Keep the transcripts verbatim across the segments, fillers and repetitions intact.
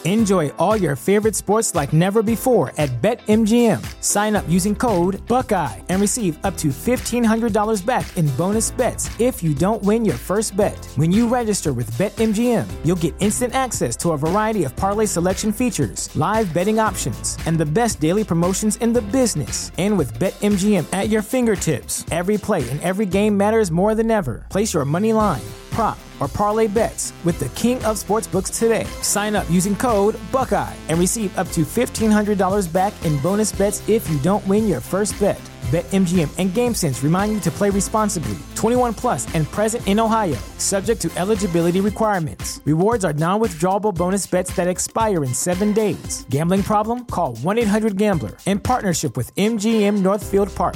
Enjoy all your favorite sports like never before at BetMGM. Sign up using code Buckeye and receive up to fifteen hundred dollars back in bonus bets if you don't win your first bet. When you register with BetMGM, you'll get instant access to a variety of parlay selection features, live betting options, and the best daily promotions in the business. And with BetMGM at your fingertips, every play and every game matters more than ever. Place your money line, prop, or parlay bets with the king of sportsbooks today. Sign up using code Buckeye and receive up to fifteen hundred dollars back in bonus bets if you don't win your first bet. BetMGM and GameSense remind you to play responsibly. twenty-one plus and present in Ohio, subject to eligibility requirements. Rewards are non-withdrawable bonus bets that expire in seven days. Gambling problem? Call one eight hundred gambler in partnership with M G M Northfield Park.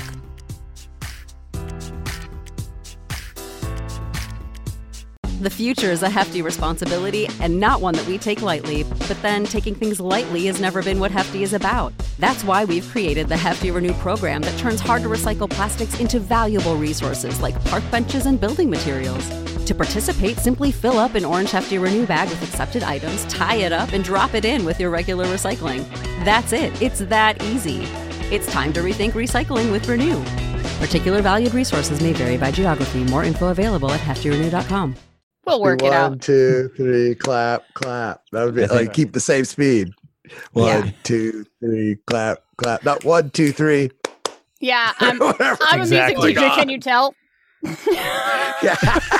The future is a hefty responsibility and not one that we take lightly. But then taking things lightly has never been what Hefty is about. That's why we've created the Hefty Renew program that turns hard-to-recycle plastics into valuable resources like park benches and building materials. To participate, simply fill up an orange Hefty Renew bag with accepted items, tie it up, and drop it in with your regular recycling. That's it. It's that easy. It's time to rethink recycling with Renew. Particular valued resources may vary by geography. More info available at hefty renew dot com. We'll work One, it out. One, two, three, clap, clap. That would be like keep the same speed. One, Yeah. two, three, clap, clap. Not one, two, three. Yeah, I'm, Whatever. I'm Exactly. a music teacher. Can you tell? Yeah.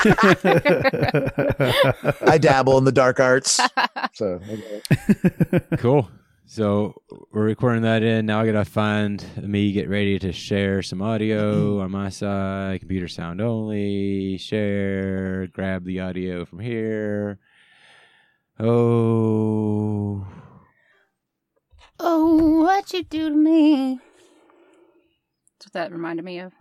I dabble in the dark arts. So okay. Cool. So we're recording that in. Now I gotta find me, get ready to share some audio on my side, computer sound only, share, grab the audio from here. Oh. Oh, what you do to me? That's what that reminded me of.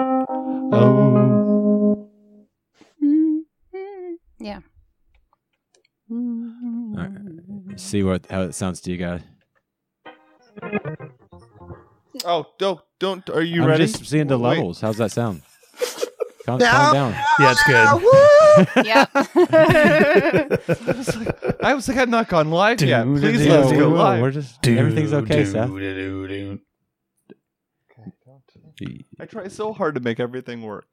Oh. Mm-hmm. Yeah. All right. See what how it sounds to you guys. Oh, don't, don't. Are you I'm ready? just seeing the Wait. levels. How's that sound? Calm, Yeah. calm down. Yeah, it's good. Yep. I was like, I was like, I've not gone live yet. Dude, Please dude, let us dude, go We're live. just everything's okay, Seth. I try so hard to make everything work.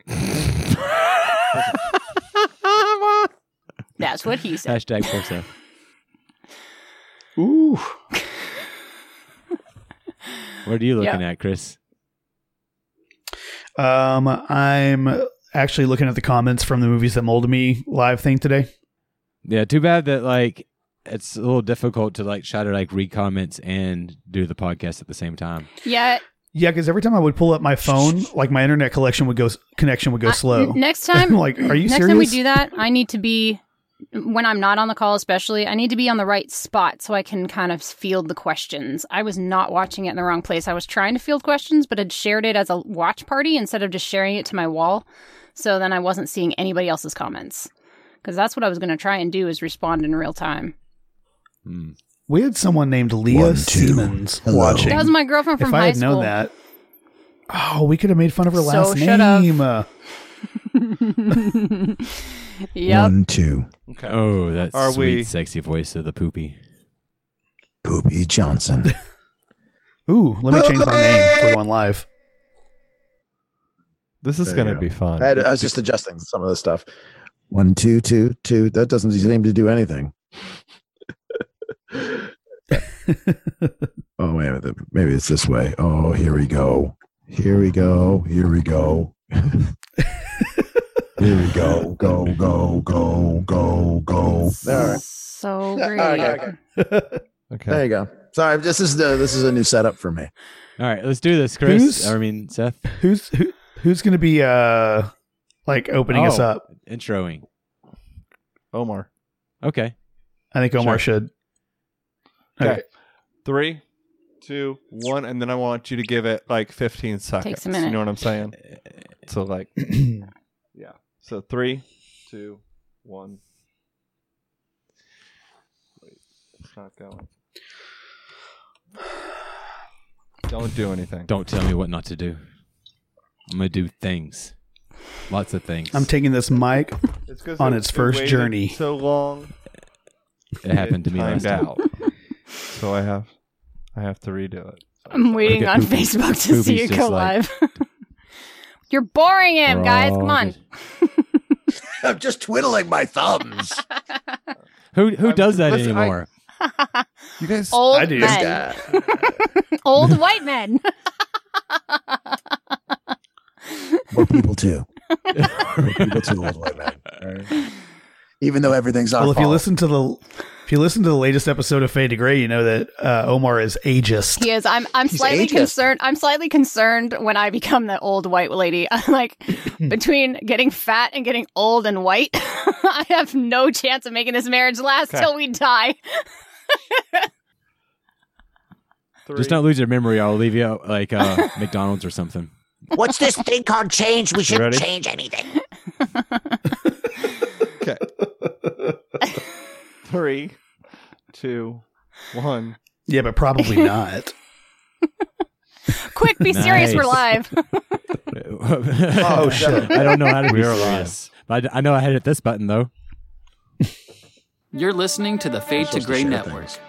That's what he said. Hashtag poor Seth. Ooh. What are you looking Yeah. at, Chris? Um, I'm actually looking at the comments from the Movies That Molded Me live thing today. Yeah, too bad that like it's a little difficult to like try to like read comments and do the podcast at the same time. Yeah. Yeah, because every time I would pull up my phone, like my internet collection would go connection would go I- slow. n- next time, like, are you next serious? time we do that, I need to be when I'm not on the call, especially. I need to be on the right spot so I can kind of field the questions. I was not watching it in the wrong place. I was trying to field questions, but had shared it as a watch party instead of just sharing it to my wall. So then I wasn't seeing anybody else's comments because that's what I was going to try and do is respond in real time. Hmm. We had someone named Leah One, two. Siemens Hello. watching. That was my girlfriend from if I high had school. known that, oh, we could have made fun of her So last should have. name. Uh, Yep. One, two. Okay. Oh, that Are sweet, we- sexy voice of the poopy. Poopy Johnson. ooh, let me change my name for one live. This is There going you to go. be fun. I, had, I was just adjusting some of the stuff. One, two, two, two. That doesn't seem to do anything. Oh, wait a minute. Maybe it's this way. Oh, here we go. Here we go. Here we go. Here we go. Go, go, go, go, go. All right. So Yeah, great. okay, okay. Okay. There you go. Sorry, this is the this is a new setup for me. All right, let's do this, Chris. Who's- I mean, Seth. Who's who, who's going to be uh like opening us Oh, up? Introing. Omar. Okay. I think Omar Sure. should. Okay. Three, two, one, and then I want you to give it like fifteen seconds. Takes a minute. You know what I'm saying? So like, yeah. So three, two, one. Wait, it's not going. Don't do anything. Don't tell me what not to do. I'm gonna do things. Lots of things. I'm taking this mic It's 'cause on it- its it first waited journey. So long. it happened to me timed last time. out. So I have, I have to redo it. I'm waiting Look at on Poopy. Facebook to Poopy's see it just go like- live. You're boring him, We're guys. all Come on. I'm just twiddling my thumbs. Who who I'm- does that listen, I- anymore? You guys, Old I do. men. Old white men. More people too. More people too, old white men. All right? Even though everything's our Well, if you fault. listen to the if you listen to the latest episode of Fade to Gray, you know that uh, Omar is ageist. He is. I'm. I'm He's slightly ageist. concerned. I'm slightly concerned when I become the old white lady. I'm like, between getting fat and getting old and white, I have no chance of making this marriage last Okay. till we die. three, Just don't lose your memory. I'll leave you out like uh, McDonald's or something. What's this thing called change? We shouldn't ready? change anything. Okay. Three, two, one. Yeah, but probably not. Quick, be serious. We're Nice. live. Oh, shit. I don't know how to be We are serious. But I, I know I hit this button though. You're listening to the Fade to Supposed to Gray share Network. things.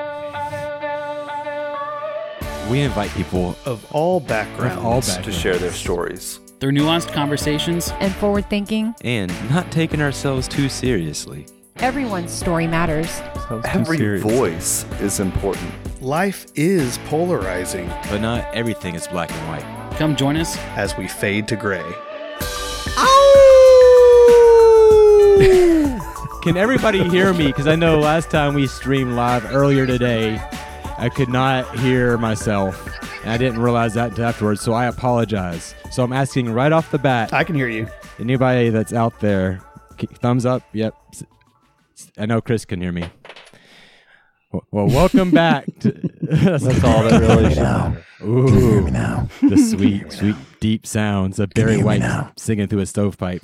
We invite people Of all of backgrounds. all to backgrounds share their stories. Through nuanced conversations, and forward thinking. And not taking ourselves too seriously. Everyone's story matters. Every voice is important. Life is polarizing But not everything is black and white. come join us. as we fade to gray. Can everybody hear me? Because I know last time we streamed live earlier today, I could not hear myself. And I didn't realize that until afterwards, so I apologize. So I'm asking right off the bat, I can hear you. anybody that's out there, k- thumbs up? Yep. S- s- I know Chris can hear me. Well, well welcome back. To, that's all that really now. Ooh, me now. the sweet, sweet, deep sounds of Barry hear me White now? singing through a stovepipe.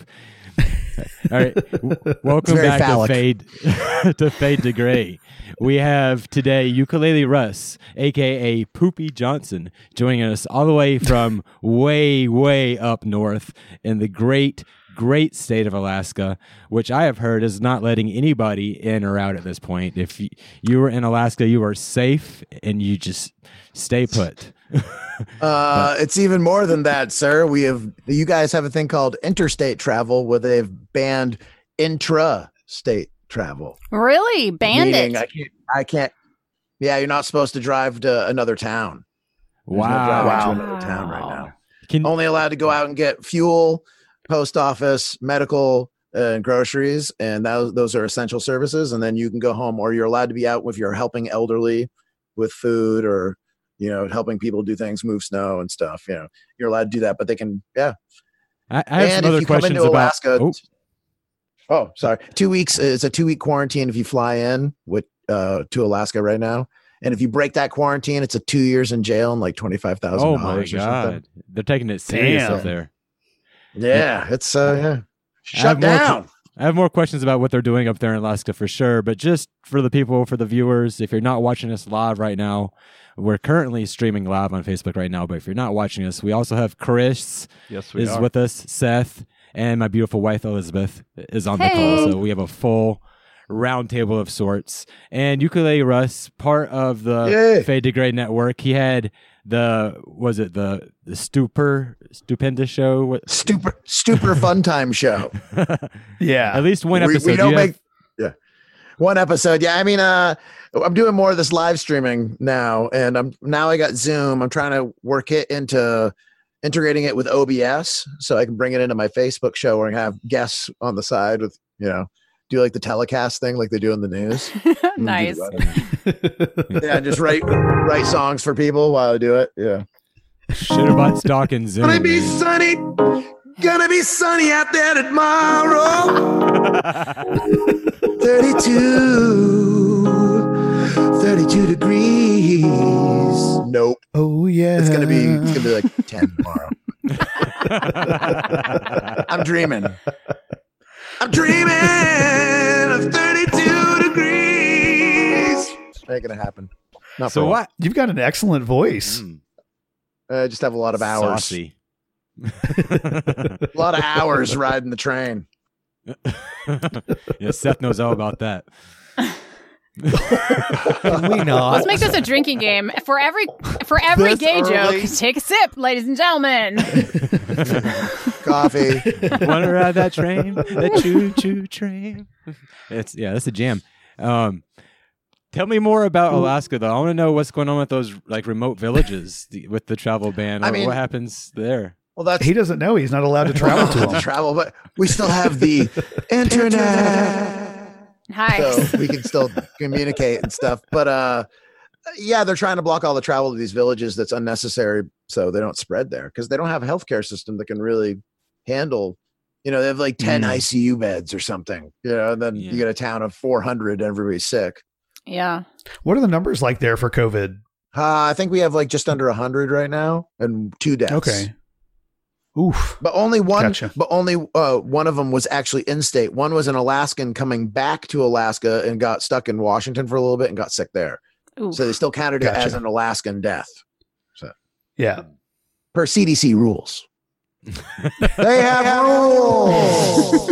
All right, w- welcome very back phallic. to Fade to Fade to Gray. We have today Ukulele Russ, aka Poopy Johnson, joining us all the way from way, way up north in the great, great state of Alaska, which I have heard is not letting anybody in or out at this point. If y- you were in Alaska, you are safe and you just stay put. Uh, it's even more than that, sir. We have you guys have a thing called interstate travel, where they've banned intra-state travel. Really? Banned Meaning it. I can't. I can't. Yeah, you're not supposed to drive to another town. There's no driving Wow. to another town right now. Can, Only allowed to go out and get fuel, post office, medical, and groceries, and those those are essential services. And then you can go home, or you're allowed to be out with your helping elderly with food, or you know, helping people do things, move snow and stuff. You know, you're allowed to do that, but they can, yeah. I, I have and some if other you come questions into about. Alaska, Oh, oh, sorry, two weeks. It's a two week quarantine if you fly in with uh, to Alaska right now. And if you break that quarantine, it's a two years in jail and like twenty five thousand oh my dollars or something. God, they're taking it serious Damn. up there. Yeah, it's uh, yeah, I shut have more down. I have more questions about what they're doing up there in Alaska for sure, but just for the people, for the viewers, if you're not watching us live right now, we're currently streaming live on Facebook right now, but if you're not watching us, we also have Chris Yes, we is are. with us, Seth, and my beautiful wife Elizabeth is on the Hey. call, so we have a full round table of sorts. And Ukulele Russ, part of the Yay. Fade to Gray network, he had the, was it the, the Stupor, Stupendous show? What? Stupid, stupid fun time show. Yeah. At least one we, episode. we Do don't you have- make yeah one episode. Yeah, I mean, uh, I'm doing more of this live streaming now, and I'm now I got Zoom. I'm trying to work it into integrating it with O B S so I can bring it into my Facebook show where I have guests on the side with you know do like the telecast thing like they do in the news. Nice. Yeah, just write write songs for people while I do it. Yeah. Should have bought stock in Zoom. Gonna be man. sunny, gonna be sunny out there tomorrow. thirty-two, thirty-two degrees. Nope. Oh yeah. It's gonna be it's gonna be like ten tomorrow. I'm dreaming. I'm dreaming of thirty-two degrees. Ain't gonna happen. Not So for a while. what? You've got an excellent voice. Mm, I just have a lot of hours. saucy. A lot of hours riding the train. Yeah, Seth knows all about that. Can we not? Let's make this a drinking game. For every for every This gay early? joke, take a sip, ladies and gentlemen. Coffee. Want to ride that train? That choo choo train. It's yeah, that's a jam. Um, tell me more about Alaska, though. I want to know what's going on with those like remote villages the, with the travel ban. I What- mean- what happens there? Well, that's He doesn't know. He's not allowed to travel to to them. travel, but we still have the internet. Hi. So we can still communicate and stuff. But uh, yeah, they're trying to block all the travel to these villages that's unnecessary so they don't spread there because they don't have a healthcare system that can really handle, you know, they have like ten Mm. I C U beds or something, you know, and then Yeah. you get a town of four hundred and everybody's sick. Yeah. What are the numbers like there for COVID? Uh, I think we have like just under one hundred right now and two deaths. Okay. Oof. But only one, Gotcha. but only uh, one of them was actually in state. One was an Alaskan coming back to Alaska and got stuck in Washington for a little bit and got sick there. Ooh. So they still counted it Gotcha. as an Alaskan death Yeah. per C D C rules. They have rules,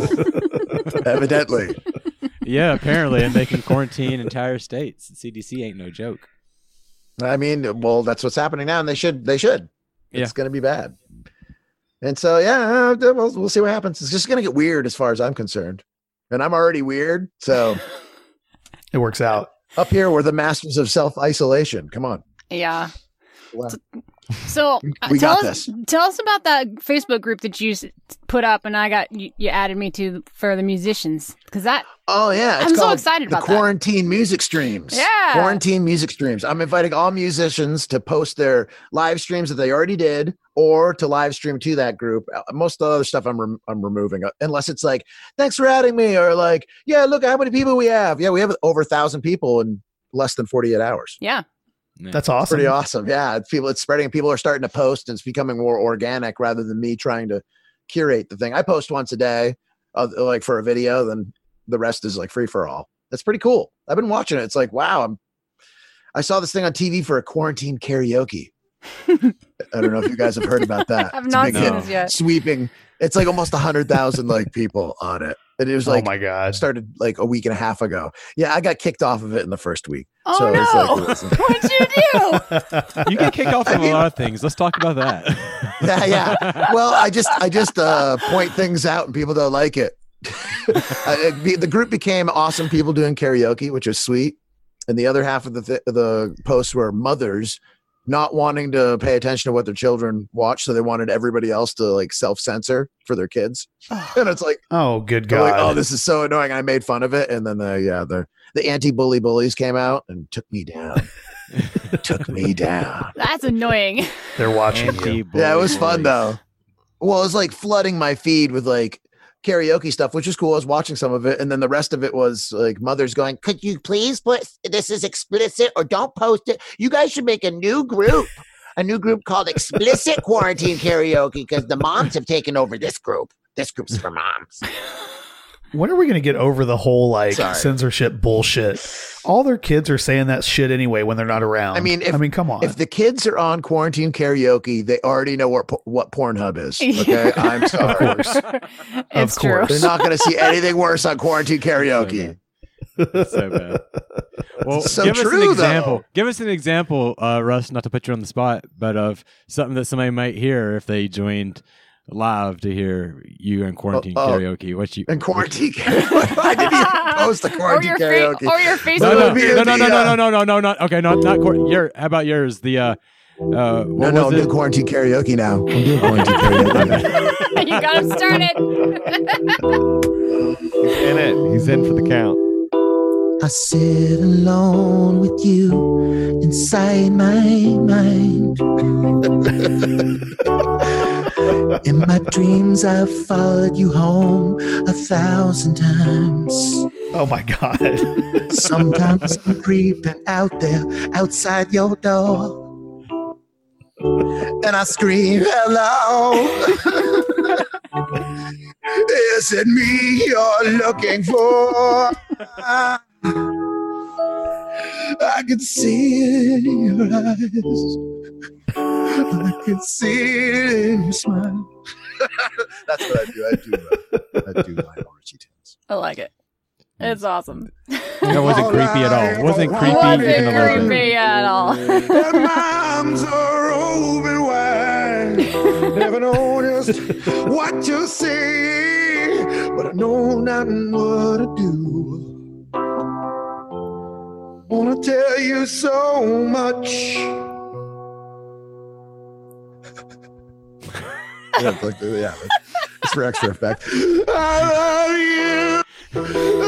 evidently. Yeah, apparently, and they can quarantine entire states. The C D C ain't no joke. I mean, well, that's what's happening now, and they should. They should. Yeah. It's going to be bad. And so, yeah, uh, we'll, we'll see what happens. It's just going to get weird as far as I'm concerned, and I'm already weird. So It works out. up here, we're the masters of self isolation. Come on. Yeah. Wow. So uh, We tell got us this. tell us about that Facebook group that you s- put up, and I got you, you added me to for the musicians because that Oh yeah, it's I'm so called excited the about that. quarantine music streams. Yeah. Quarantine music streams. I'm inviting all musicians to post their live streams that they already did, or to live stream to that group. Uh, Most of the other stuff I'm rem- I'm removing, uh, unless it's like, thanks for adding me, or like, yeah, look how many people we have. Yeah, we have over a thousand people in less than forty-eight hours. yeah. That's awesome. Pretty awesome. Yeah, it's people. It's spreading. People are starting to post, and it's becoming more organic rather than me trying to curate the thing. I post once a day, uh, like for a video. Then the rest is like free for all. That's pretty cool. I've been watching it. It's like, wow. I'm. I saw this thing on T V for a quarantine karaoke. I don't know if you guys have heard about that. I've It's a not big seen hit. this yet. Sweeping. It's like almost a hundred thousand like people on it. And it was like oh my god. started like a week and a half ago. Yeah, I got kicked off of it in the first week. Oh So it's like, no! listen. What'd you do? You get kicked off I from mean- a lot of things. Let's talk about that. yeah, yeah. Well, I just I just uh, point things out and people don't like it. Uh, it be- the group became awesome people doing karaoke, which is sweet. And the other half of the th- the posts were mothers not wanting to pay attention to what their children watch, so they wanted everybody else to like self censor for their kids. And it's like, Oh, good they're God. like, oh, this is so annoying. And I made fun of it, and then the yeah the the anti bully bullies came out and took me down. took me down. That's annoying. They're watching you. Anti-bully Yeah, it was fun boys. though. Well, it was like flooding my feed with like karaoke stuff, which is cool. I was watching some of it, and then the rest of it was like mothers going, Could you please put this is explicit or don't post it? You guys should make a new group, a new group called Explicit Quarantine Karaoke because the moms have taken over this group. This group's for moms. When are we going to get over the whole like Sorry. censorship bullshit? All their kids are saying that shit anyway when they're not around. I mean, if- I mean, come on. if the kids are on quarantine karaoke, they already know what what Pornhub is. Okay, I'm of sorry. course. It's Of true. course. They're not going to see anything worse on quarantine karaoke. So bad. Well, So give us true, an example. though. Give us an example, uh, Russ. Not to put you on the spot, but of something that somebody might hear if they joined live to hear you in quarantine Oh, oh. karaoke. What you And quarantine karaoke. I didn't even post the or quarantine your fa- karaoke. or your No, Facebook. no, That'll be no, no, in no, the, no, uh, no, no, no, no, not okay. Not not quar- your. How about yours? The uh, uh, no, what no, I'm was doing it? quarantine karaoke now. I'm doing quarantine karaoke. You got him started. He's in it. He's in for the count. I sit alone with you inside my mind. In my dreams, I've followed you home a thousand times. Oh my God. Sometimes I'm creeping out there outside your door. And I scream, hello. Is it me you're looking for? I can see it in your eyes. I can see it in your smile. That's what I do. I do. Uh, I do my orgy tunes. I like it. It's awesome. That wasn't creepy at all. It wasn't creepy Wasn't even a little bit. creepy at all. My arms are open wide. Never know just what to say, but I know not what to do. Wanna tell you so much. Yeah, like, yeah, it's for extra effect. I love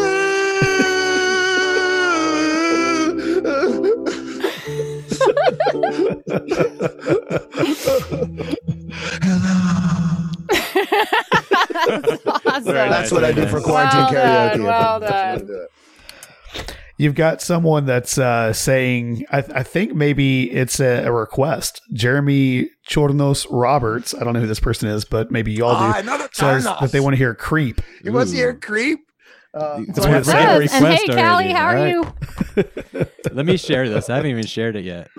Awesome. That's what I do for quarantine Well karaoke. done, well done. You've got someone that's uh, saying, I, I think maybe it's a, a request. Jeremy Chornos Roberts, I don't know who this person is, but maybe y'all do, Ah, another says Chornos. that they want to hear Creep. You want to hear Creep? Uh, That's what it said. Yes, and hey, Callie, how are you? Let me share this. I haven't even shared it yet.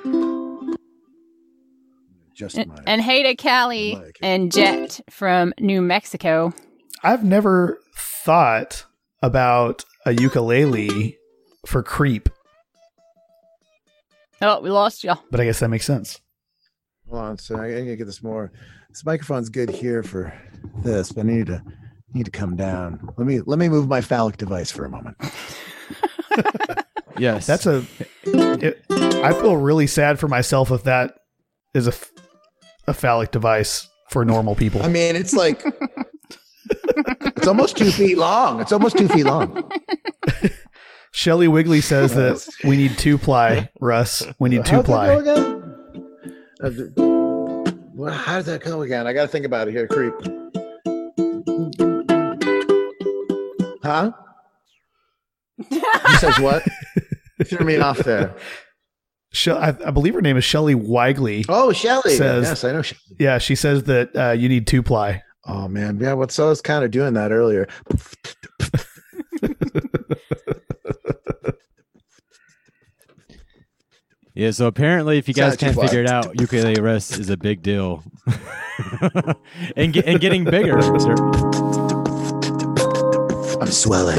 Just And, and hey to Callie and Jet from New Mexico. I've never thought about a ukulele for Creep, Oh, we lost you. but I guess that makes sense. Hold on, so I need to get this more. This microphone's good here for this, but I need to need to come down. Let me let me move my phallic device for a moment. Yes. That's a. It, I feel really sad for myself if that is a, f- a phallic device for normal people. I mean, it's like it's almost two feet long. It's almost two feet long. Shelly Wiggly says that we need two ply, Russ. We need two How's that go ply. again? Uh, well, how does that go again? I got to think about it here. Creep. Huh? He says what? You threw me off there. She- I, I believe her name is Shelly Wigley. Oh, Shelly. Says, Yes, I know. She- Yeah, she says that uh, you need two ply. oh man, yeah. What? So I was kind of doing that earlier. Yeah, so apparently, if you guys Sounds too can't far. figure it out, ukulele rest is a big deal, and get, and getting bigger. I'm swelling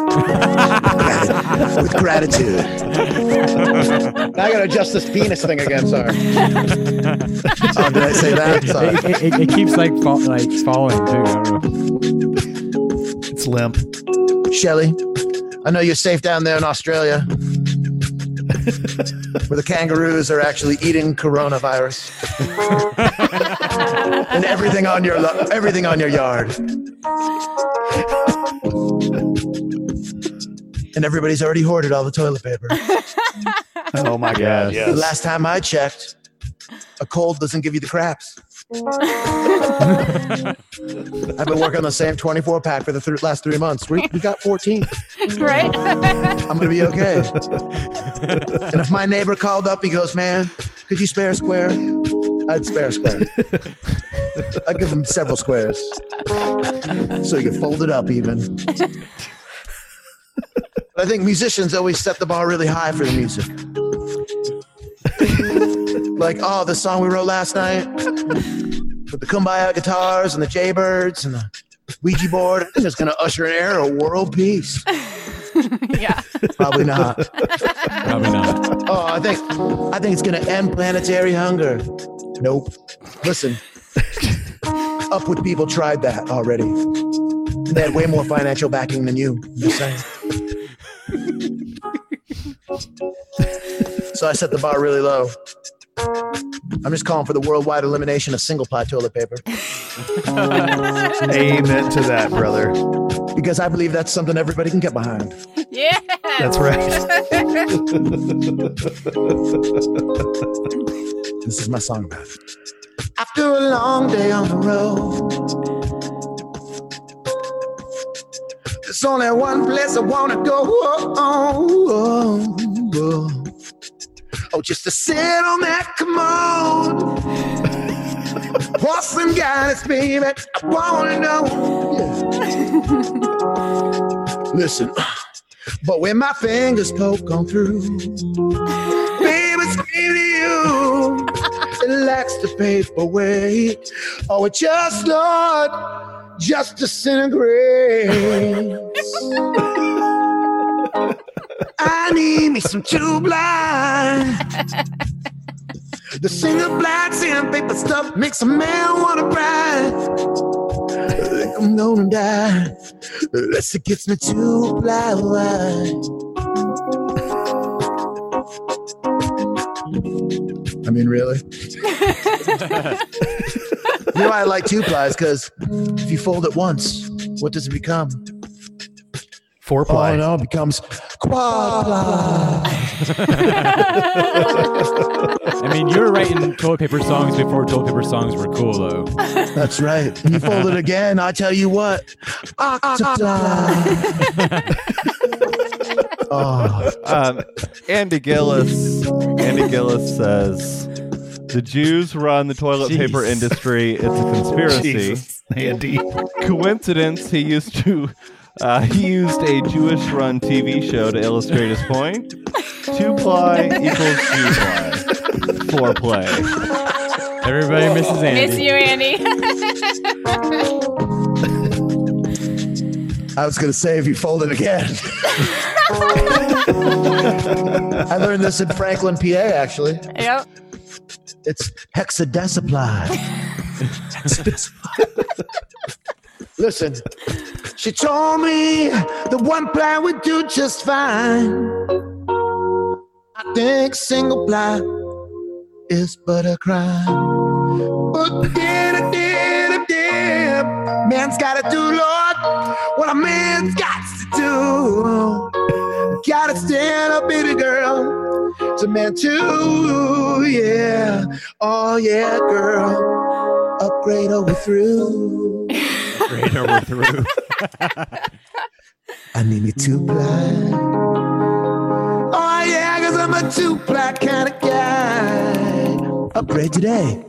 with gratitude. Now I gotta adjust this penis thing again. Sorry. Oh, did I say that? Sorry. It, it, it, it keeps like fall, like falling too. I don't know. It's limp. Shelly, I know you're safe down there in Australia, where the kangaroos are actually eating coronavirus and everything on your lo- everything on your yard. And everybody's already hoarded all the toilet paper. Oh my God! The Yes. last time I checked, a cold doesn't give you the craps. I've been working on the same twenty-four pack for the th- last three months. We, we got fourteen. Right? I'm gonna be okay. And if my neighbor called up, he goes, "Man, could you spare a square?" I'd spare a square. I'd give him several squares so he could fold it up even. But I think musicians always set the bar really high for the music. Like, oh, the song we wrote last night with the Kumbaya guitars and the Jaybirds and the Ouija board, I think it's going to usher in era of world peace. Yeah. Probably not. Probably not. Oh, I think I think it's going to end planetary hunger. Nope. Listen, Upward People tried that already. They had way more financial backing than you. I'm just saying. So I set the bar really low. I'm just calling for the worldwide elimination of single-ply toilet paper. Amen to that, brother. Because I believe that's something everybody can get behind. Yeah. That's right. This is my song about it. After a long day on the road, there's only one place I want to go. Oh, oh, oh. Oh, just to sit on that commode. Horse and guidance, baby. I want to know. Yeah. Listen, but when my fingers poke on through, baby, scream to you. It lacks the paperweight. Oh, it just, Lord, just disintegrates. I need me some True Blood. The single black sandpaper stuff makes a man wanna cry. I think I'm gonna die unless it gets me True Blood. I mean, really? You know why I like two plies? Because if you fold it once, what does it become? Four ply. Oh no, it becomes quad ply. I mean, you were writing toilet paper songs before toilet paper songs were cool, though. That's right. And you fold it again, I tell you what. Octoply. Oh. Um, Andy Gillis. Andy Gillis says the Jews run the toilet Jeez. paper industry. It's a conspiracy. Jesus, Andy. Coincidence? He used to. Uh, he used a Jewish-run T V show to illustrate his point. Two ply equals Jew ply. Four play. Everybody misses Andy. Miss you, Andy. I was gonna say if you fold it again. I learned this in Franklin, P A. Actually, Yep. it's hexadeciply. Listen, She told me the one ply would do just fine. I think single ply is but a crime. But did it, did it, did man's gotta do, Lord, what a man's got to do. Gotta stand up, baby girl. It's a man too, yeah. Oh yeah, girl. Upgrade over through. Upgrade over through. I need me two ply. Oh yeah, cause I'm a two ply kind of guy. Upgrade today.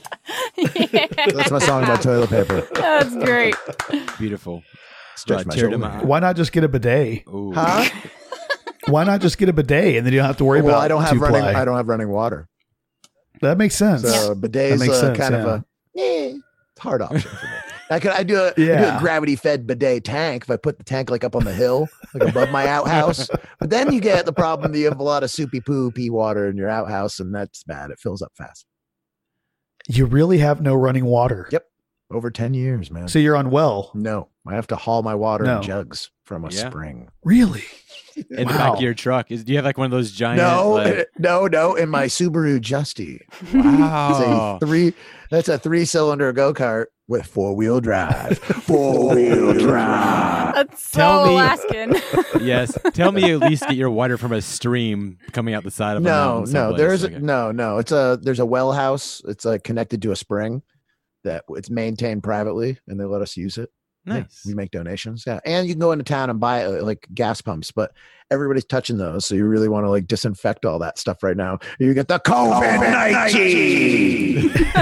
Yeah. That's my song about toilet paper. That's great. Beautiful. Stretch Uh, my tear to shoulder. my- Why not just get a bidet? Ooh. Huh? Why not just get a bidet and then you don't have to worry Well, about I don't have two running. ply? I don't have running water. That makes sense. So That bidet's makes uh, sense, kind yeah. of a eh, hard option for me. I could I do a, I do Yeah. a gravity fed bidet tank if I put the tank like up on the hill, like above my outhouse. But then you get the problem that you have a lot of soupy poo pee water in your outhouse, and that's bad. It fills up fast. You really have no running water. Yep. Over ten years, man. So you're on well. No, I have to haul my water No. in jugs from a Yeah. spring. Really? In the back of your truck. Is, do you have like one of those giant? No, like- no, no. In my Subaru Justy. Wow. It's a three. That's a three-cylinder go-kart with four-wheel drive. Four-wheel drive. That's so Tell me- Alaskan. Yes. Tell me you at least get your water from a stream coming out the side of a No, mountain no. someplace. There's Okay. a, no, no. It's a there's a well house. It's like connected to a spring that it's maintained privately, and they let us use it. Yeah, Nice. we make donations. Yeah, and you can go into town and buy uh, like gas pumps, but everybody's touching those, so you really want to like disinfect all that stuff right now. You get the COVID nineteen. you, need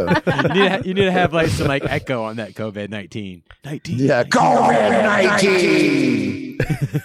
to ha- you need to have like some like echo on that COVID nineteen. nineteen. Yeah, COVID nineteen.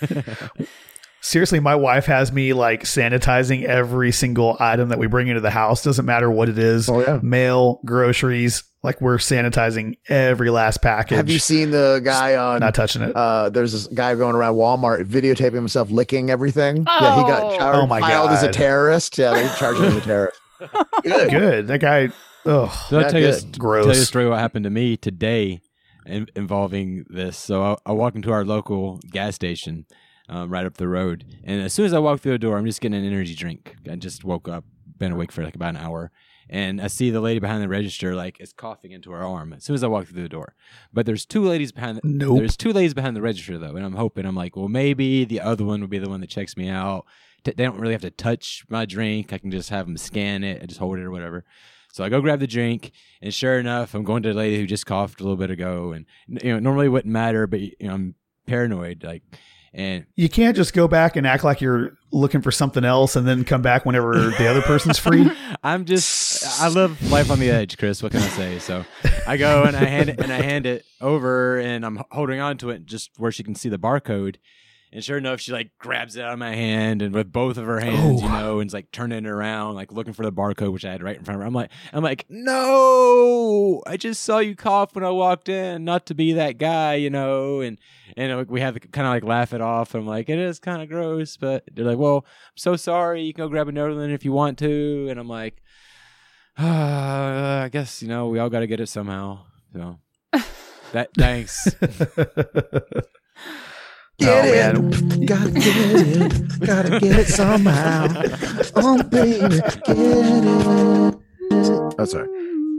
Seriously, my wife has me like sanitizing every single item that we bring into the house. Doesn't matter what it is. Oh, yeah. Mail, groceries. Like we're sanitizing every last package. Have you seen the guy on? Not touching it. Uh, there's this guy going around Walmart videotaping himself licking everything. Yeah, he got Oh. charged, Oh my filed as a God. terrorist. Yeah, they charged him as a terrorist. Good. Good. That guy. Oh, So I'll Not tell you, a, good. st- Gross. tell you a story what happened to me today in, involving this. So I, I walk into our local gas station um, right up the road. And as soon as I walk through the door, I'm just getting an energy drink. I just woke up, been awake for like about an hour. And I see the lady behind the register like is coughing into her arm as soon as I walk through the door. But there's two ladies behind. The, Nope. There's two ladies behind the register though, and I'm hoping I'm like, well, maybe the other one will be the one that checks me out. T- They don't really have to touch my drink. I can just have them scan it and just hold it or whatever. So I go grab the drink, and sure enough, I'm going to the lady who just coughed a little bit ago, and you know, normally it wouldn't matter, but you know, I'm paranoid, like, and you can't just go back and act like you're looking for something else and then come back whenever the other person's free. I'm just, I live life on the edge, Chris. What can I say? So I go and I hand it and I hand it over, and I'm holding on to it just where she can see the barcode. And sure enough, she like grabs it out of my hand and with both of her hands, Oh. you know, and it's like turning it around, like looking for the barcode, which I had right in front of her. I'm like, I'm like, no, I just saw you cough when I walked in, not to be that guy, you know. And and like, we had to kind of like laugh it off. I'm like, it is kind of gross, but they're like, well, I'm so sorry. You can go grab another one if you want to. And I'm like, uh, I guess you know we all got to get it somehow. So that thanks. Get Oh, it. man. Gotta get it. Gotta get it somehow. Oh, baby, get it. Oh, sorry.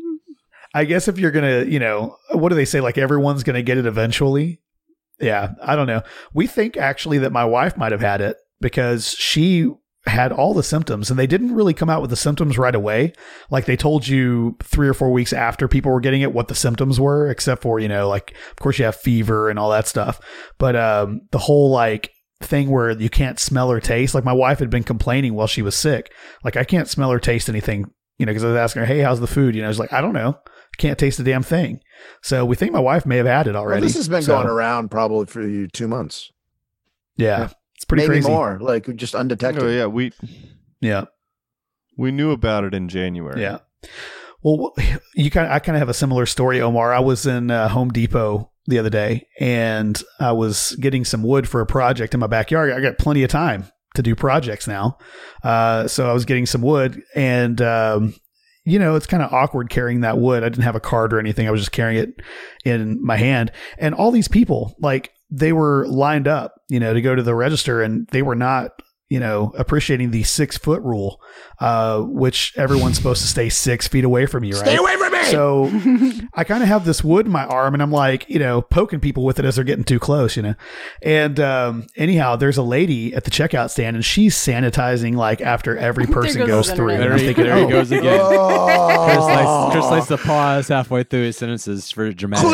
I guess if you're going to, you know, what do they say? Like everyone's going to get it eventually. Yeah. I don't know. We think actually that my wife might have had it because she had all the symptoms and they didn't really come out with the symptoms right away. Like they told you three or four weeks after people were getting it, what the symptoms were, except for, you know, like, of course you have fever and all that stuff. But, um, the whole like thing where you can't smell or taste, like my wife had been complaining while she was sick. Like I can't smell or taste anything, you know, cause I was asking her, hey, how's the food? You know, I was like, I don't know. I can't taste a damn thing. So we think my wife may have had it already. Well, this has been So, going around probably for you two months. Yeah. It's pretty Maybe crazy. more, like just undetected. Oh yeah, we Yeah. we knew about it in January. Yeah. Well, you kind of, I kind of have a similar story, Omar. I was in uh, Home Depot the other day and I was getting some wood for a project in my backyard. I got plenty of time to do projects now. Uh, so I was getting some wood and, um, you know, it's kind of awkward carrying that wood. I didn't have a cart or anything. I was just carrying it in my hand. And all these people, like, they were lined up, you know, to go to the register and they were not, you know, appreciating the six foot rule, uh, which everyone's supposed to stay six feet away from you, right? Stay away from me! So I kind of have this wood in my arm and I'm like, you know, poking people with it as they're getting too close, you know? And, um, anyhow, there's a lady at the checkout stand and she's sanitizing like after every person goes goes the through. internet. And There I'm he, thinking, there he oh, goes again. Oh. Chris, likes, Chris likes to pause halfway through his sentences for dramatic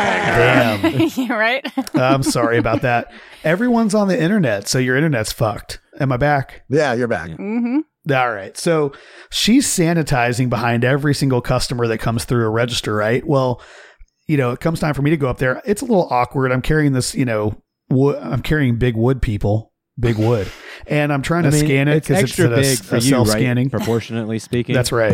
effect. damn. Yeah, right? I'm sorry about that. Everyone's on the internet, so your internet's fucked. Am I back? Yeah, you're back. Mm-hmm. All right. So she's sanitizing behind every single customer that comes through a register, right? Well, you know, it comes time for me to go up there. It's a little awkward. I'm carrying this, you know, wood, I'm carrying big wood people, big wood, and I'm trying to I mean, scan it it's because extra it's, big a, for a you, self-scanning. right? Proportionately speaking. That's right.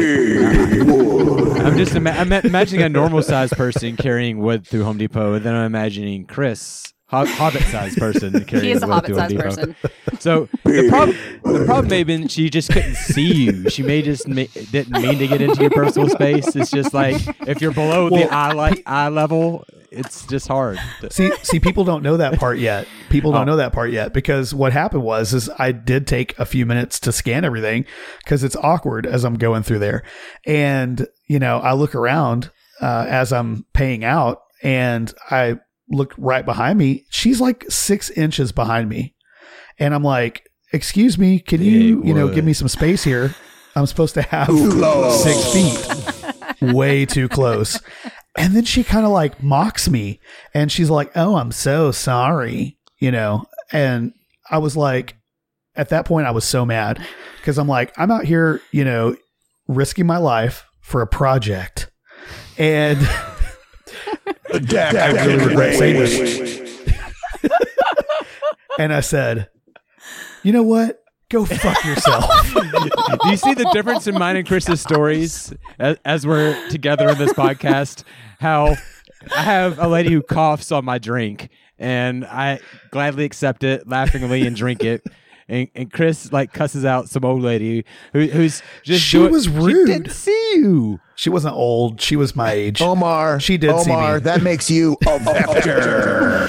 I'm just ima- I'm imagining a normal sized person carrying wood through Home Depot, and then I'm imagining Chris, ho- hobbit sized person carrying He is a wood through Home hobbit-sized Depot. person. So the problem, the problem may have been she just couldn't see you. She may just ma- didn't mean to get into your personal space. It's just like if you're below Well, the eye li- eye level, it's just hard. to- See, see, people don't know that part yet. People don't Oh. know that part yet because what happened was, is I did take a few minutes to scan everything because it's awkward as I'm going through there. And, you know, I look around, uh, as I'm paying out and I look right behind me. She's like six inches behind me. And I'm like, excuse me, can you, Big you know, wood. give me some space here? I'm supposed to have six feet. Way too close. And then she kind of like mocks me and she's like, oh, I'm so sorry, you know? And I was like, at that point, I was so mad because I'm like, I'm out here, you know, risking my life for a project. And I really regret saying this. And I said, you know what? Go fuck yourself. Do you see the difference in mine and Chris's stories as, as we're together in this podcast? How I have a lady who coughs on my drink, and I gladly accept it, laughingly, and drink it. And, and Chris like cusses out some old lady who, who's just She doing- was She rude. didn't see you. She wasn't old. She was my age. Omar, She did see Omar, me. that makes you a vector.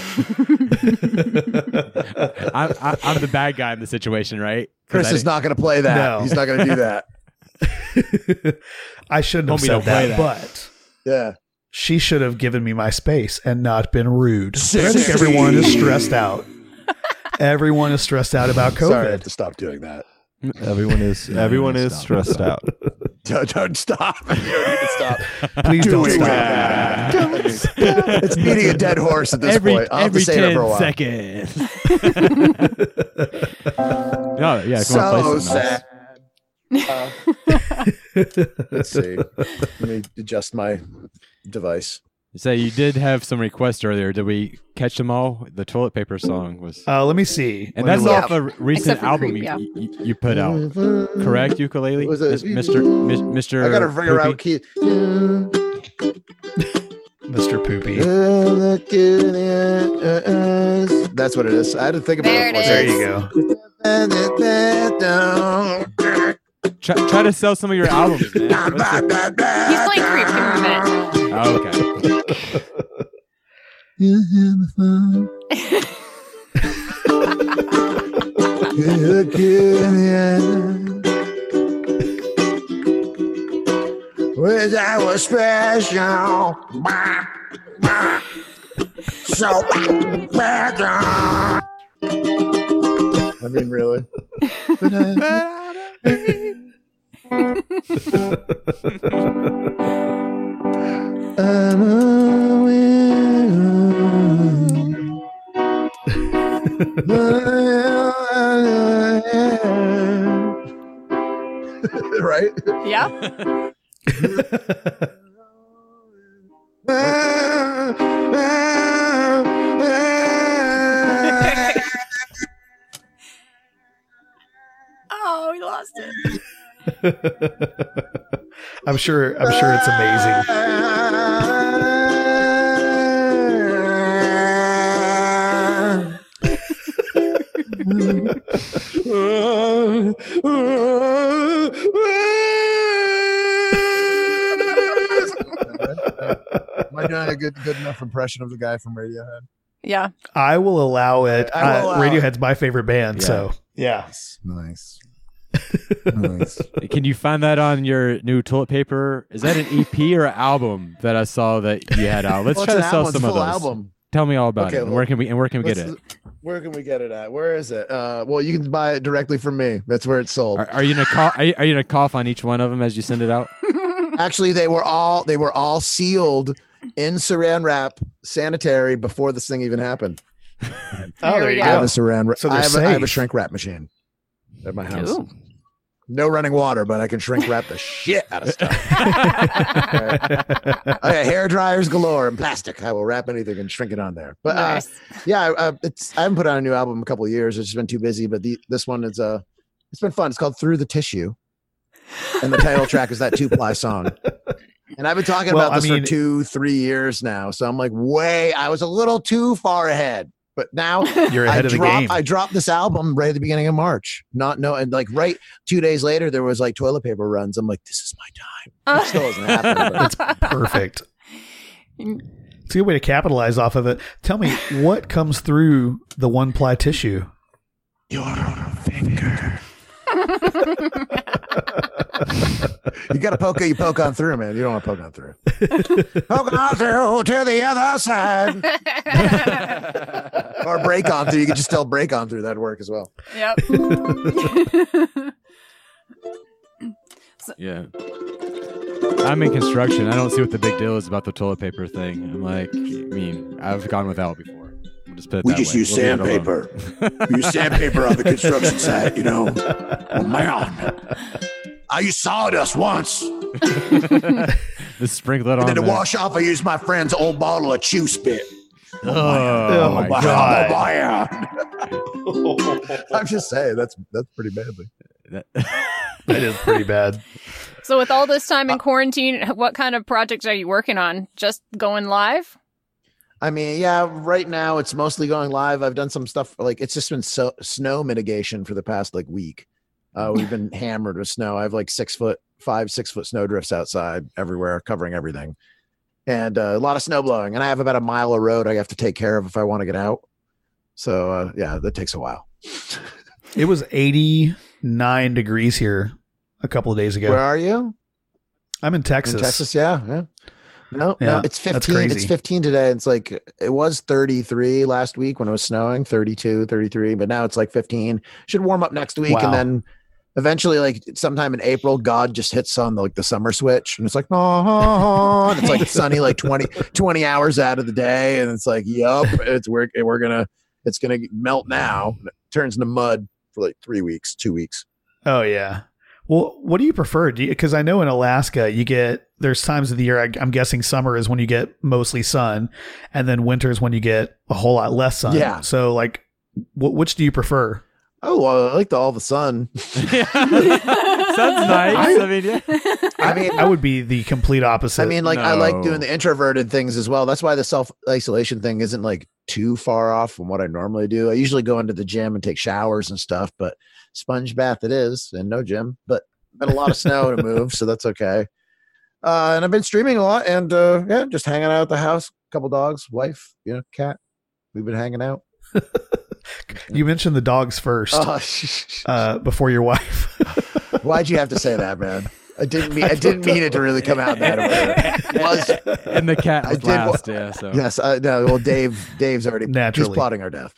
I, I, I'm the bad guy in the situation, right? 'Cause Chris I is didn't- not going to play that. No. He's not going to do that. I shouldn't have Homie, said don't play that, that. but Yeah. she should have given me my space and not been rude. But I think Sexy. everyone is stressed out. Everyone is stressed out about COVID. Sorry, I have to stop doing that. Everyone is everyone is stop. stressed out. Don't, don't stop. You don't need to stop. Please don't doing stop. that. Don't stop. It's beating a dead horse at this every point. I'll have to every say it for a ten while. seconds. No, yeah, come on, So play something else. sad. Uh, let's see. Let me adjust my device. So you did have some requests earlier. Did we catch them all? The toilet paper song was. Uh, let me see. And Let that's me off look. a recent for album Creep, you, yeah. you, you put out. Correct, Ukulele? Was it- Mister Mis- Mister I gotta figure out Poopy? key. Mister Poopy. That's what it is. I had to think about There it. it for a is. second. Try, try to sell some of your albums, man. What's the- He's playing Creep. Give him a minute. Oh, okay. You have fun. Good, good, yeah. Wish I was special. Bah, bah. So special. I mean, really. I'm Right? Yeah. Oh, we lost it. I'm sure. I'm sure it's amazing. Am I doing a good good enough impression of the guy from Radiohead? Yeah. I will allow it. I will uh, allow Radiohead's my favorite band, Yeah. so yeah. Nice. Nice. Can you find that on your new toilet paper? Is that an E P or an album that I saw that you had out? Let's Well, try it's to an sell album, it's some a of full those. album. Tell me all about Okay, it. And well, where can we and where can we get Let's- it? Where can we get it at? Where is it? Uh, well, you can buy it directly from me. That's where it's sold. Are, are you gonna cough? Are you, are you gonna cough on each one of them as you send it out? Actually, they were all they were all sealed in saran wrap, sanitary, before this thing even happened. Oh, There there we you I have go. a saran wrap. So I they're have, a, I have a safe. shrink wrap machine at my house. Ooh. No running water, but I can shrink wrap the shit out of stuff. I got hair dryers galore and plastic. I will wrap anything and shrink it on there. But uh, Nice. yeah, I, I- it's I haven't put out a new album in a couple of years. It's just been too busy. But the, this one is uh, it's been fun. It's called Through the Tissue, and the title track is that two ply song. And I've been talking Well, about I this mean- for two, three years now. So I'm like, way, I was a little too far ahead. But now You're I ahead of the dropped, game. I dropped this album right at the beginning of March. Not know, and like right two days later, there was like toilet paper runs. I'm like, this is my time. It still hasn't happened. But That's perfect. It's a good way to capitalize off of it. Tell me, what comes through the one ply tissue? Your finger. you got to poke it, you poke on through, man. You don't want to poke on through. Poke on through to the other side. Or break on through. You could just tell break on through. That'd work as well. Yep. Yeah. I'm in construction. I don't see what the big deal is about the toilet paper thing. I'm like, I mean, I've gone without before. We'll just put it We that just way. use We'll leave it sandpaper. alone. We use sandpaper on the construction site, you know. Oh, man. I used sawdust once. Just sprinkle it And on then to there. wash off, I used my friend's old bottle of chew spit. Oh, my man. God. Oh, man. I'm just saying that's that's pretty badly. That- That is pretty bad. So with all this time in quarantine, what kind of projects are you working on? Just going live? I mean, yeah, right now it's mostly going live. I've done some stuff like it's just been so, snow mitigation for the past like week. Uh, we've been hammered with snow. I have like six foot, five, six foot snow drifts outside everywhere, covering everything, and uh, a lot of snow blowing. And I have about a mile of road I have to take care of if I want to get out. So uh, yeah, that takes a while. It was eighty-nine degrees here a couple of days ago. Where are you? I'm in Texas. In Texas, yeah, yeah. No, Yeah, no, it's that's fifteen. It's crazy. fifteen today. It's like it was thirty-three last week when it was snowing, thirty-two, thirty-three, but now it's like fifteen. Should warm up next week, Wow. and then eventually, like sometime in April, God just hits on the, like the summer switch, and it's like, oh, and it's like sunny like twenty, twenty hours out of the day, and it's like, yup, it's we're we're gonna it's gonna melt now. And it turns into mud for like three weeks, two weeks. Oh yeah. Well, what do you prefer? Because I know in Alaska, you get, there's times of the year, I, I'm guessing summer is when you get mostly sun, and then winter is when you get a whole lot less sun. Yeah. So, like, wh- which do you prefer? Oh, well, I like the, all the sun. Sounds nice. I, I mean, yeah. I mean, I would be the complete opposite. I mean, like, No. I like doing the introverted things as well. That's why the self-isolation thing isn't, like, too far off from what I normally do. I usually go into the gym and take showers and stuff, but sponge bath it is, and no gym. But been a lot of snow to move, so that's okay. Uh, and I've been streaming a lot, and uh, yeah, just hanging out at the house. Couple dogs, wife, you know, cat. We've been hanging out. You mentioned the dogs first, Oh, uh, before your wife. why'd you have to say that, man? I didn't mean I didn't mean it to really come out that way. It was, And the cat I was did last, wa- yeah. So yes, I, no. Well, Dave, Dave's already Naturally. He's plotting our death.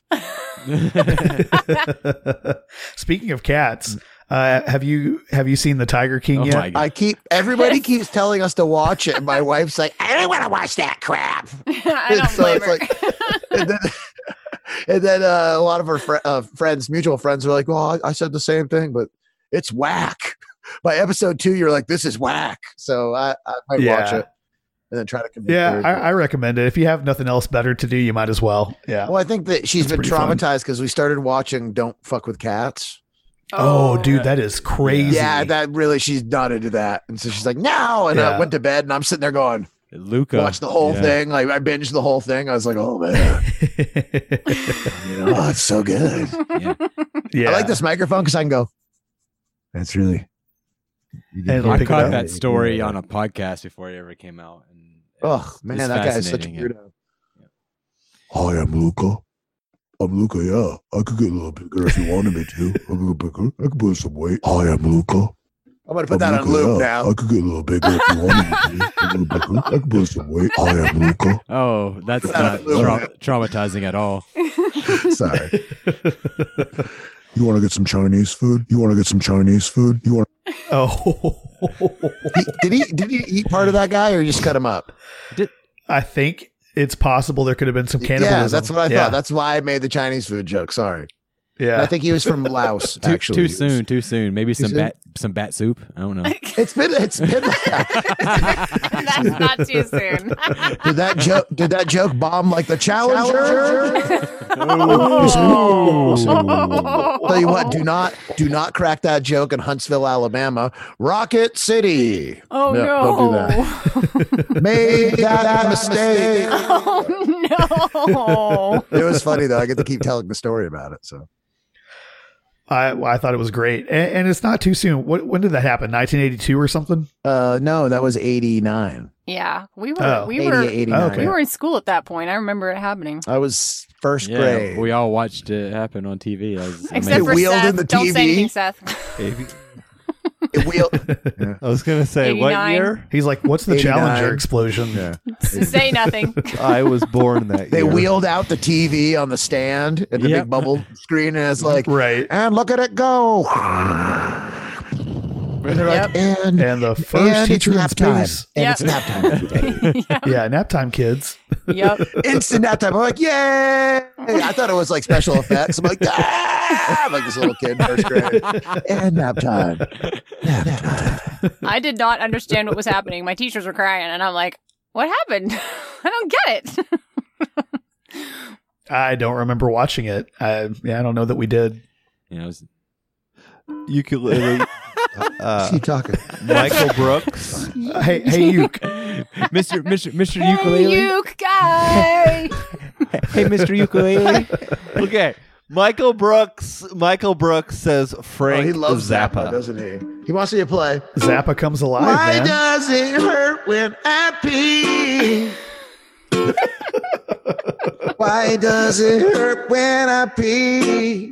Speaking of cats, uh, have you have you seen the Tiger King Oh yet? my God. I keep everybody keeps telling us to watch it, and my wife's like, I don't want to watch that crap. I don't So blame it's her. like- and then, and then uh, a lot of our fr- uh, friends, mutual friends, were like, "Well, I, I said the same thing, but it's whack." By episode two, you're like, "This is whack." So I, I might watch Yeah. it and then try to convince Yeah, her. I, I recommend it. If you have nothing else better to do, you might as well. Yeah. well, I think that she's It's been pretty fun. traumatized because we started watching "Don't Fuck with Cats." Oh, dude, that is crazy. Yeah, that really, she's not into that, and so she's like, "No," and I Yeah. went to bed, and I'm sitting there going, Luca. "Watch the whole yeah. thing." Like I binged the whole thing. I was like, "Oh man, oh, it's so good." Yeah. I like this microphone because I can go. That's really. And it'll I pick it caught up. that story on a podcast before it ever came out. And Oh man, it's that guy is such a fascinating, yeah. weirdo. Hi, I'm Luca. I'm Luca, yeah. I could get a little bigger if you wanted me to. I could get bigger. I could put some weight. Hi, I'm Luca. I'm gonna put I'm that on Luca, loop yeah. now. I could get a little bigger if you wanted me to. A little bigger. I could put some weight. Hi, I'm Luca. Oh, that's Put that not on loop. tra- traumatizing at all. Sorry. You want to get some Chinese food? You want to get some Chinese food? You want? Oh, He- did he did he eat part of that guy or you just cut him up? I think it's possible there could have been some cannibalism. Yeah, that's what I Yeah. thought. That's why I made the Chinese food joke. Sorry. Yeah. I think he was from Laos. Too, actually, too He was- soon, too soon. Maybe Too some soon? bat, some bat soup. I don't know. It's been it's been. That's not too soon. Did that joke? Did that joke bomb like the Challenger? Oh. Tell you what, do not do not crack that joke in Huntsville, Alabama. Rocket City. Oh no! Don't do that. Made that mistake. Oh no! It was funny though. I get to keep telling the story about it. So I I thought it was great, and, and it's not too soon. What, when did that happen? nineteen eighty-two or something? uh no, that was eighty-nine. Yeah, we were Oh. we were eighty-eight, eighty-nine. Okay. we were in school at that point. I remember it happening. I was first Yeah, grade. we all watched it happen on T V. That was Except amazing. for wheeled Seth. in the Don't say T V. anything, Seth. It wheel- I was gonna say what eighty-nine. year? He's like, "What's the eighty-nine. Challenger explosion?" Yeah. Say nothing. I was born that They year. wheeled out the T V on the stand and the Yep. big bubble screen, and it's like, Right. and look at it go. And they're like, and, And the first and it's teacher in nap time. space. And Yep. it's nap time. every day. Yeah, nap time, kids. Yep. Instant nap time. I'm like, yay! I thought it was like special effects. I'm like, ah! I'm like this little kid, first grade. And nap time. Nap time. I did not understand what was happening. My teachers were crying, and I'm like, "What happened? I don't get it." I don't remember watching it. I yeah, I don't know that we did. You know, it was- Ukulele. Uh, Keep talking. Michael Brooks. Uh, hey, hey, you. Mister Mister Mister Hey, Ukulele. uke guy. Hey, Mister Ukulele. Okay. Michael Brooks. Michael Brooks says Oh, Frank he loves Zappa, Zappa. doesn't he? He wants you to play. Zappa comes alive, Why man. does it hurt when I pee? Why does it hurt when I pee?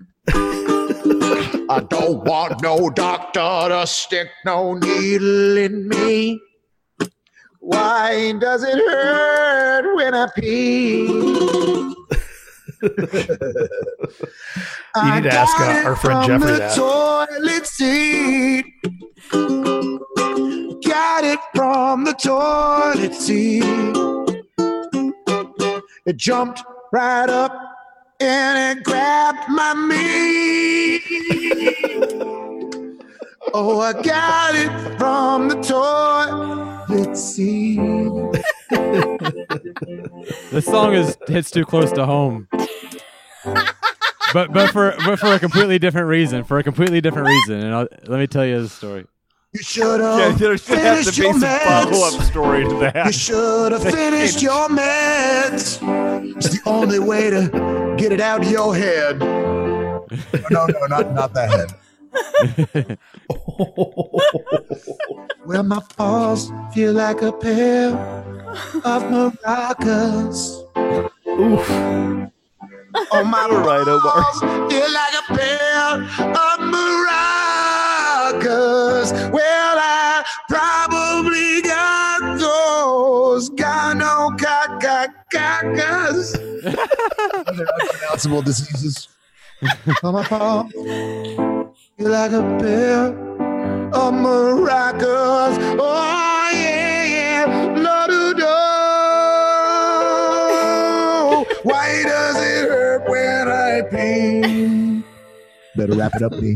I don't want no doctor to stick no needle in me. Why does it hurt when I pee? You need to ask uh, our friend Jeffrey that. Toilet seat. Got it from the toilet seat. It jumped right up and it grabbed my meat. Oh, I got it from the toilet seat. This song is hits too close to home. But but for but for a completely different reason. For a completely different reason. And I'll, let me tell you the story. You should Yeah, have there's have the finished your basic follow-up meds. story to that. You should have finished your meds. It's the only way to get it out of your head. No, no, not not that head. Well, my paws feel like a pair of maracas. Oof. Oh, my You're right, Omar. paws feel like a pair of maracas. Well, I probably got those gonorrhea-cacas. Other unpronounceable diseases. Oh, my paws feel like a pair of maracas. Oh, yeah, yeah. La-do-do. Why does it hurt when I pee? Better wrap it up, D.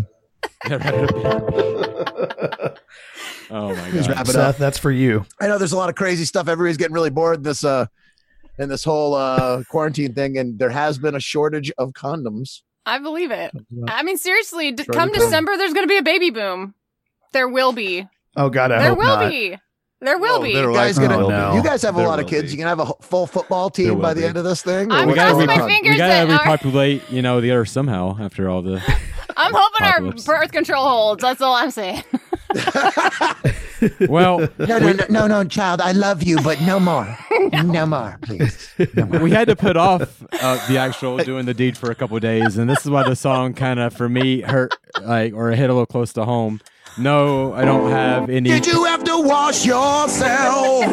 Oh my Please god. wrap it Seth, up. that's for you. I know there's a lot of crazy stuff. Everybody's getting really bored in this uh in this whole uh quarantine thing, and there has been a shortage of condoms. I believe it. I mean, seriously, d- Sure come do. December, there's going to be a baby boom. There will be. Oh God, I there hope will not. be. There will Oh, be. there You guys, likely gonna, Oh, no. you guys have a There lot of will kids. be. You can have a ho- full football There team will by the be. end of this thing. I'm or what? crossing my repo- fingers we gotta that our- repopulate, you know, the earth somehow after all the I'm hoping our Apocalypse. birth control holds. That's all I'm saying. well No, no, no, no, no, child. I love you, but no more. No more, please. No more. we had to put off uh, the actual doing the deed for a couple of days, and this is why the song kind of for me hurt like or hit a little close to home. No, I don't have any. Did you have to wash yourself?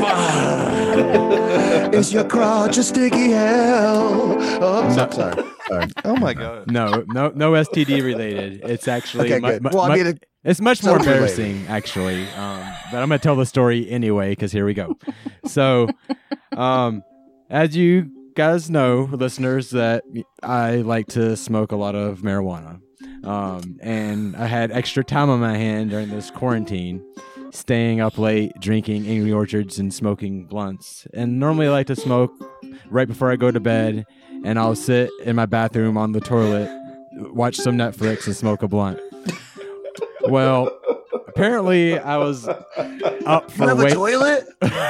Is your crotch a sticky hell? Oh, No. Sorry. Sorry. Oh my god. No, no, no S T D related. It's actually Okay, mu- good. mu- Well, I mu- mean, it- it's much more sounds related. embarrassing actually. Um, but I'm gonna tell the story anyway because here we go. So, um, as you guys know, listeners, that I like to smoke a lot of marijuana. Um, and I had extra time on my hand during this quarantine, staying up late, drinking Angry Orchards and smoking blunts. And normally I like to smoke right before I go to bed, and I'll sit in my bathroom on the toilet, watch some Netflix, and smoke a blunt. Well, apparently I was up for You have a way- toilet?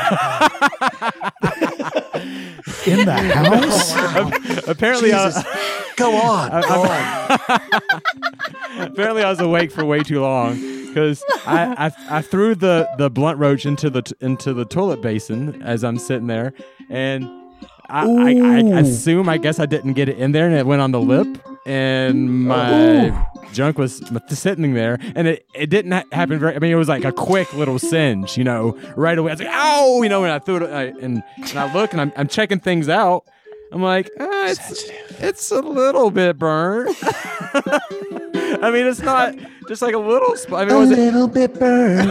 In the house? apparently I was, Jesus. Go on. I- Go I'm- on. apparently I was awake for way too long because I, I I threw the, the blunt roach into the t- into the toilet basin as I'm sitting there, and I, I, I Ooh. assume I guess I didn't get it in there, and it went on the lip, and my junk was sitting there, and it, it didn't ha- happen very. I mean, it was like a quick little singe, you know, right away. I was like, "Ow!" You know, when I threw it, I, and and I look, and I'm I'm checking things out. I'm like, ah, it's it's a little bit burnt. I mean, it's not just like a little spot. I mean, A it was little bit burned.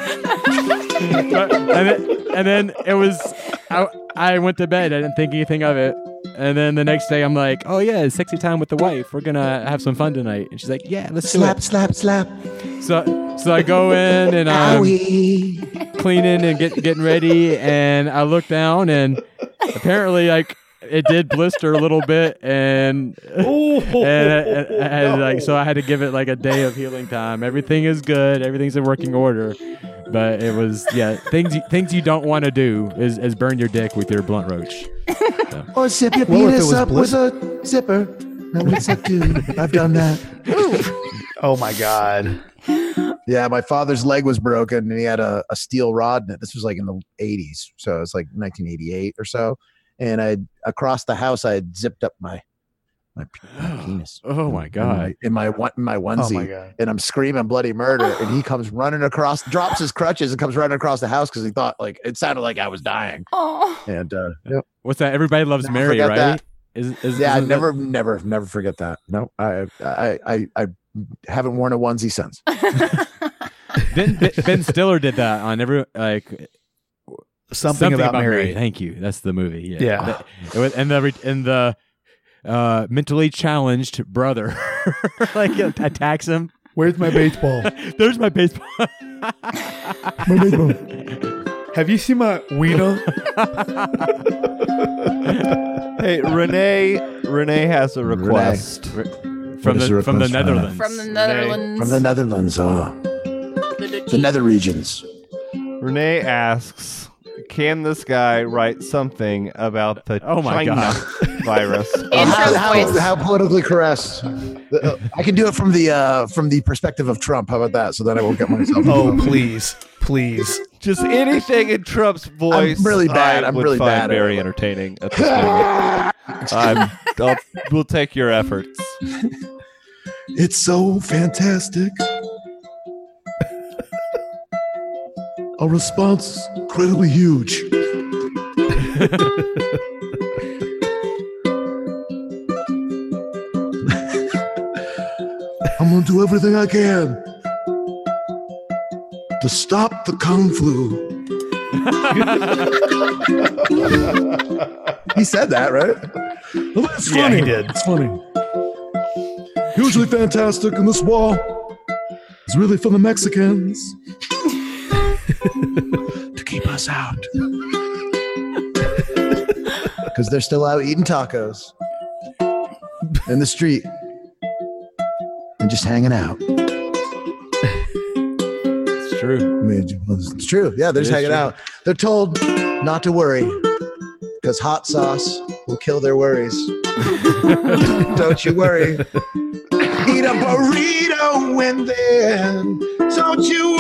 but- and, then, and then it was, I, I went to bed. I didn't think anything of it. And then the next day, I'm like, oh, yeah, it's sexy time with the wife. We're going to have some fun tonight. And she's like, yeah, let's do Slap, it. slap, slap. So, so I go in and I'm Owie. cleaning and get, getting ready. And I look down, and apparently, like, it did blister a little bit, and Oh, and, I- I had, like, so I had to give it like a day of healing time. Everything is good, everything's in working order, but it was yeah things you, things you don't want to do is, is burn your dick with your blunt roach. So. Or zip your Well, if it penis was up bliss- with a zipper. No, it's a dude. I've done that. oh my God. Yeah, my father's leg was broken, and he had a, a steel rod in it. This was like in the eighties, so it's like nineteen eighty-eight or so. And I across the house, I had zipped up my my, pe- my penis. Oh my god! In my in my, one- in my onesie, Oh my God. and I'm screaming bloody murder, and he comes running across, drops his crutches, and comes running across the house because he thought like it sounded like I was dying. Oh. And uh, yep. What's that? Everybody loves Never Mary, forget right? that. Is, is, yeah, I isn't that- never, never, never forget that. No, I, I, I, I haven't worn a onesie since. Ben, Ben, Ben Stiller did that on every like Something, about, Mary. Thank you. That's the movie. Yeah. Yeah. That- it was- and the re- and the uh, mentally challenged brother like attacks him. Where's my baseball? There's my baseball. My baseball. Have you seen my wiener? Hey, Renee. Renee has a request from the from the Netherlands. From the Netherlands. From the Netherlands, oh. The nether regions. Renee asks, can this guy write something about the Oh my China God. virus? Uh, how, how, how politically correct? Uh, I can do it from the uh, from the perspective of Trump. How about that? So then I won't get myself. Oh, please, please. Just anything in Trump's voice. I'm really bad. I I'm would really find bad at very it. entertaining at this moment. I'm, I'll, we'll take your efforts. It's so fantastic. Our response is incredibly huge. I'm gonna do everything I can to stop the Kung flu. He said that, right? Oh, it's Yeah, funny. he did. It's funny. Hugely fantastic, and this wall is really for the Mexicans to keep us out. Because they're still out eating tacos in the street and just hanging out. It's true. I mean, it's true. Yeah, they're just It is hanging true. out. They're told not to worry because hot sauce will kill their worries. Don't you worry. Eat a burrito and then don't you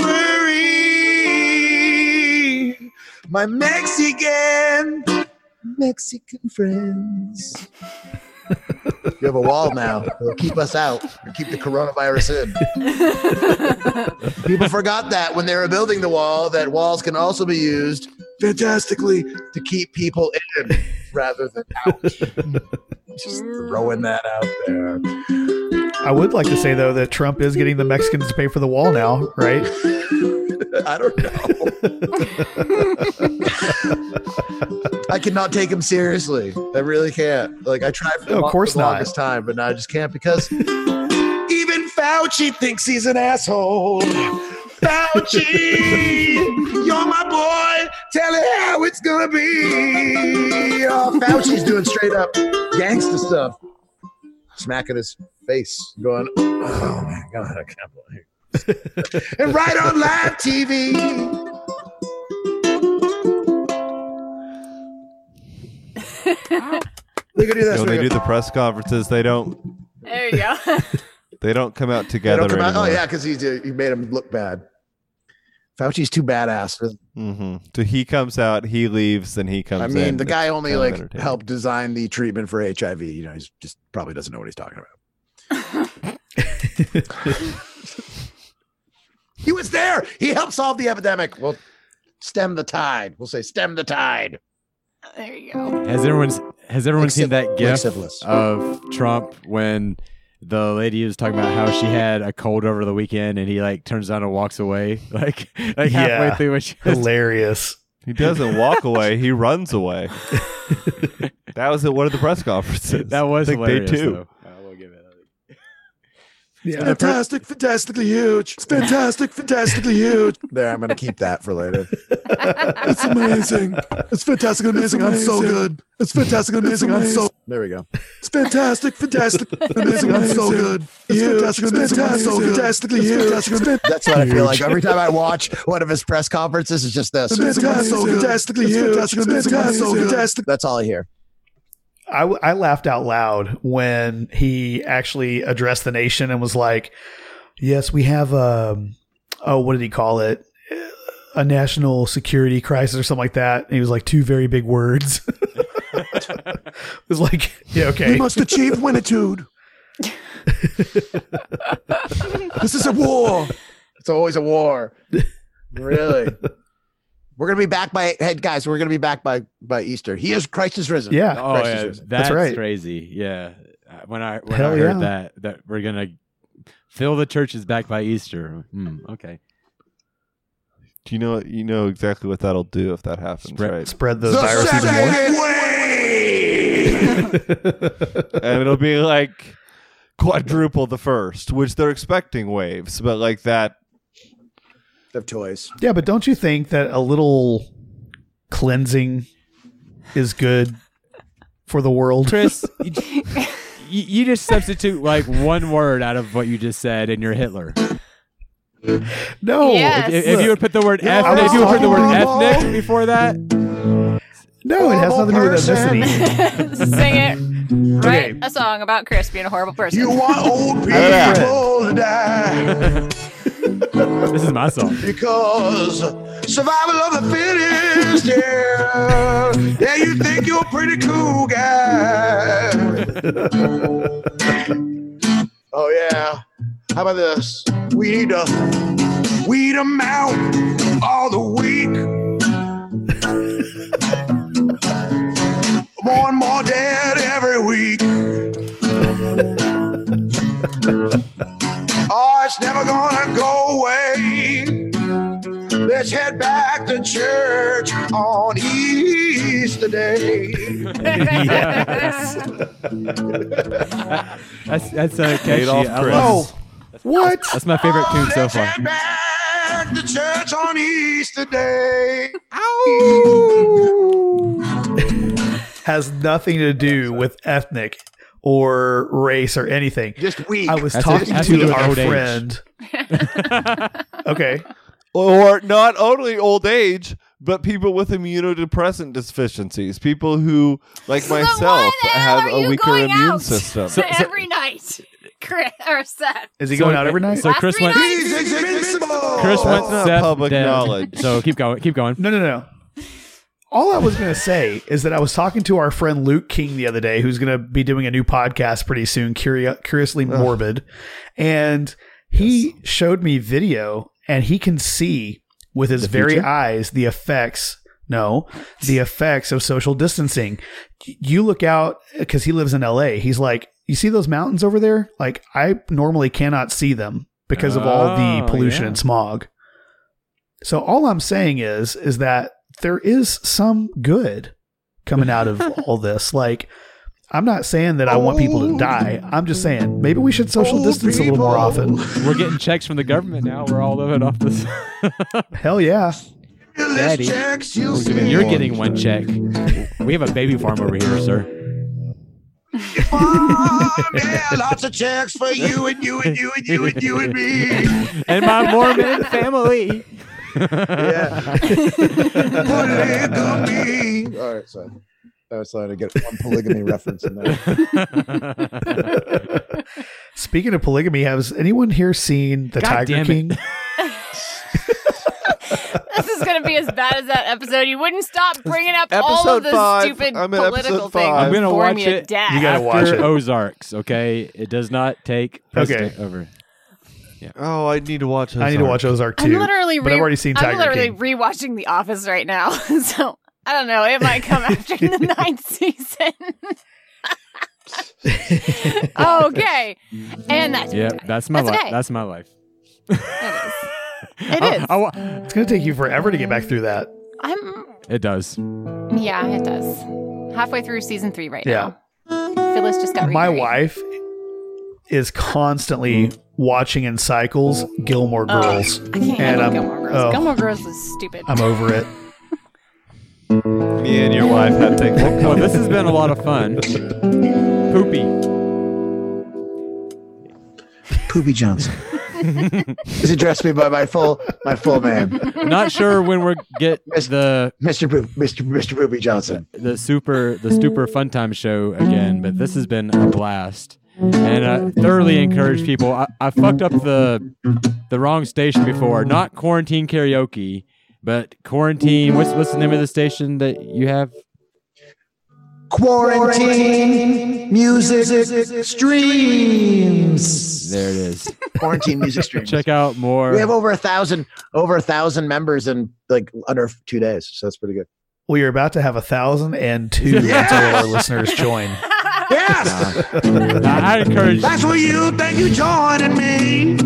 worry. My Mexican, Mexican friends. You have a wall now. It'll keep us out and keep the coronavirus in. People forgot that when they were building the wall, that walls can also be used fantastically to keep people in rather than out. Just throwing that out there. I would like to say, though, that Trump is getting the Mexicans to pay for the wall now, right? I don't know. I cannot take him seriously. I really can't. Like, I tried for, No, of the, course for the not. longest time, but now I just can't because Even Fauci thinks he's an asshole. Fauci, you're my boy. Tell it how it's gonna be. oh, Fauci's doing straight up gangsta stuff. Smacking his face, going, oh my God, I can't believe it. And right on live T V. We can do this. When we they can- do the press conferences, they don't There you go. they don't come out They together don't come out- anymore. oh yeah, because he he made him look bad. Fauci's too badass for. Mm-hmm. So he comes out, he leaves, then he comes I in. mean, the guy It's only kind of like entertaining. helped design the treatment for H I V. You know, he's just probably doesn't know what he's talking about. He was there. He helped solve the epidemic. Well, stem the tide. We'll say stem the tide. There you go. Has everyone has everyone Like seen syph- that like gif syphilis. of Trump when the lady was talking about how she had a cold over the weekend and he like turns around and walks away like like halfway Yeah. through what she was Hilarious. He doesn't walk away, he runs away. That was at one of the press conferences. that was I think hilarious. day two. Though. I will give it. Yeah. Fantastic, fantastically huge. It's fantastic, fantastically huge. There, I'm gonna keep that for later. It's amazing. It's fantastic, amazing. I'm so good. It's fantastic, amazing. I'm so. There we go. It's fantastic, fantastic, amazing. I'm so good. It's fantastic, amazing. I'm so fantastically huge. That's what I feel like every time I watch one of his press conferences. It's just this. Amazing. I'm so fantastically huge. Fantastic, amazing. I'm so fantastic. That's all I hear. I, w- I laughed out loud when he actually addressed the nation and was like, yes, we have a, oh, what did he call it? A national security crisis or something like that. And he was like, two very big words. It was like, yeah, okay. We must achieve winitude. This is a war. It's always a war. Really. We're gonna be back by hey guys. We're gonna be back by by Easter. He is Christ is risen. Yeah. Oh Christ is yeah, risen. that's, That's right. crazy. Yeah, Uh, when I when Hell I heard yeah. that that we're gonna fill the churches back by Easter. Hmm, okay, Do you know you know exactly what that'll do if that happens, Spread- right? Spread the, virus even more. And it'll be like quadruple the first, which they're expecting waves, but like that. Of toys. Yeah, but don't you think that a little cleansing is good for the world? Chris, you, you just substitute like one word out of what you just said and you're Hitler. No. Yes. If, if you would put the word Yeah, ethnic, if you would put the word talking ethnic before that. No, it has nothing to do with ethnicity. Sing it. Write Okay. a song about Chris being a horrible person. You want old people to die This is my song. because survival of the fittest, yeah. Yeah, you think you're a pretty cool guy. Oh, yeah. How about this? We need to weed them out all the week. More and more dead every week. Oh, it's never gonna go away. Let's head back to church on Easter Day. Yes. That's that's uh, catchy. Adolf I Chris. love- What? That's my favorite Oh, tune so let's far. head back to church on Easter Day. Has nothing to do with ethnic or race or anything. Just weak. I was That's talking it. Has to do to with our old age. friend. Okay. Or not only old age, but people with immunodepressant deficiencies, people who, like So why myself, the hell have are a you weaker going immune out system. So- every night? Chris or Seth. Is he So- going out every night? So Chris Every went. night? He's invincible. Chris went That's not Seth public dead. knowledge. So keep going. Keep going. No, no, no. All I was going to say is that I was talking to our friend Luke King the other day, who's going to be doing a new podcast pretty soon, Curio- Curiously Morbid. And he showed me video, and he can see with his The very future? eyes the effects. No, the effects of social distancing. You look out because he lives in L A. He's like, you see those mountains over there? Like, I normally cannot see them because of all the Oh, pollution yeah. and smog. So all I'm saying is, is that there is some good coming out of all this. Like, I'm not saying that I want people to die. I'm just saying maybe we should social distance a little more often. We're getting checks from the government now. We're all living off this. Hell yeah. Daddy, Checks you you're getting one check. We have a baby farm over here, sir. yeah, lots of checks for you and you and you and you and you and me. And my Mormon family. Yeah. Polygamy. All right, so I was trying to get one polygamy reference in there. Speaking of polygamy, has anyone here seen The God Tiger damn it. King? This is going to be as bad as that episode. You wouldn't stop bringing up all of Episode the five. stupid I'm at political episode things. five. I'm gonna before watch me to it. death. You gotta watch After it. Ozarks, okay? It does not take precedent Okay. over. Oh, I need to watch this. I need to watch Ozark too. I'm literally, but re- I've already seen Tiger I'm literally King. rewatching The Office right now, so I don't know. It might come after the ninth season. Okay, and that's Yeah, that's my That's life. okay. That's my life. it is. It I- is. I wa- It's going to take you forever to get back through that. I'm. it does. Yeah, it does. Halfway through season three right Yeah. now. Phyllis just got My remarried. wife is constantly watching in cycles Gilmore Oh, Girls. I can't and handle I'm, Gilmore Girls. oh, Gilmore Girls is stupid. I'm over it. Me and your wife have things. Well, this has been a lot of fun. Poopy. Poopy Johnson. Just address me by my full my full name, Not sure when we're get the Mister Poop, Mister Mister Poopy Johnson. the super the super fun time show again, but this has been a blast. And I thoroughly encourage people. I, I fucked up the the wrong station before. Not quarantine karaoke, but quarantine. What's what's the name of the station that you have? Quarantine music streams. There it is. Quarantine music streams. Check out more. We have over a thousand over a thousand members in like under two days, so that's pretty good. Well, you're about to have a thousand and two Yes! until our listeners join. Yes, I, I encourage. that's what you think you joining me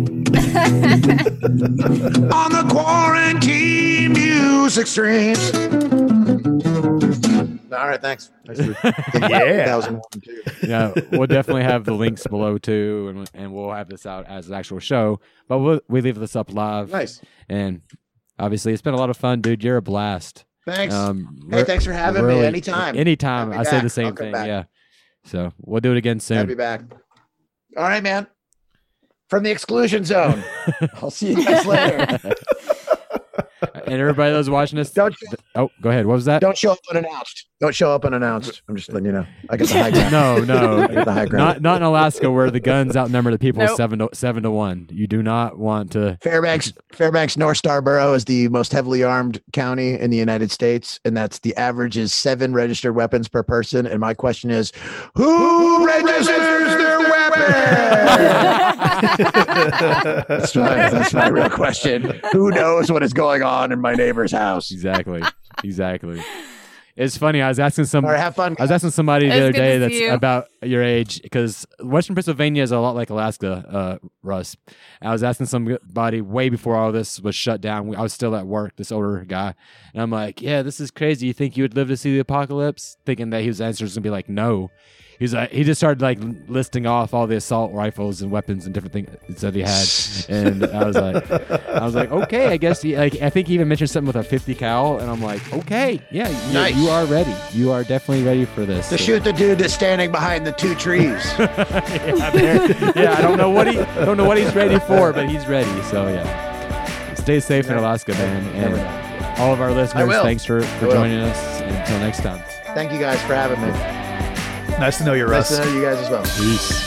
on the quarantine music streams. No, All right, thanks. Thanks for Yeah. two thousand one, too. Yeah, we'll definitely have the links below too, and and we'll have this out as an actual show. But we'll, we leave this up live. Nice. And obviously, it's been a lot of fun, dude. You're a blast. Thanks. Um, Hey, we're- thanks for having really- me. Anytime. Anytime. I'll I be say the back. same I'll come thing. back. Yeah. So we'll do it again soon. I'll be back. All right, man. From the exclusion zone. I'll see you guys later. And everybody that's watching this, don't. Oh, go ahead. What was that? Don't show up unannounced. Don't show up unannounced. I'm just letting you know. I get the high ground. No, no, I get the high ground. not not in Alaska where the guns outnumber the people Nope. seven to seven to one. You do not want to. Fairbanks, Fairbanks North Star Borough is the most heavily armed county in the United States, and that's the average is seven registered weapons per person. And my question is, who registers their weapons? that's my that's my real question. Who knows what is going on in my neighbor's house? Exactly, exactly. It's funny. I was asking some. All right, have fun, I was asking somebody the It's other good day to that's see you. about your age because Western Pennsylvania is a lot like Alaska, uh, Russ. I was asking somebody way before all this was shut down. I was still at work. This older guy, and I'm like, "Yeah, this is crazy. You think you would live to see the apocalypse?" Thinking that his answer was gonna be like, "No." He's like, he just started like listing off all the assault rifles and weapons and different things that he had, and I was like, I was like, okay, I guess. He, like, I think he even mentioned something with a fifty cal, and I'm like, okay, yeah, you, Nice. you are ready. You are definitely ready for this. To So- shoot the dude that's standing behind the two trees. yeah, man. Yeah, I don't know what he don't know what he's ready for, but he's ready. So yeah, stay safe in Alaska, man, and all of our listeners, will. thanks for, I for will. joining us. Until next time. Thank you guys for having me. Nice to know you, Nice Russ. to know you guys as well. Peace.